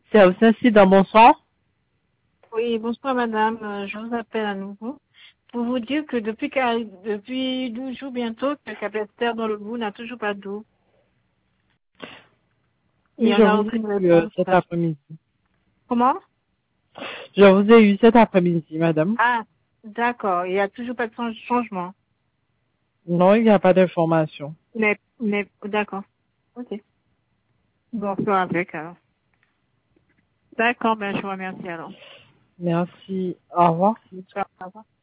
C'est au Saint-Cyr, bonsoir. Oui, bonsoir madame, je vous appelle à nouveau pour vous dire que depuis 12 jours bientôt, que Capesterre dans le bout n'a toujours pas d'eau. Oui, Et je on n'a vous aucune ai eu réponse. cet après-midi. Comment? Je vous ai eu cet après-midi, madame. Ah, d'accord, il n'y a toujours pas de changement. Non, il n'y a pas d'information. Mais, d'accord. Ok. Bon, on fera avec alors. D'accord, ben je vous remercie alors. Merci. Au revoir. Bonsoir, au revoir.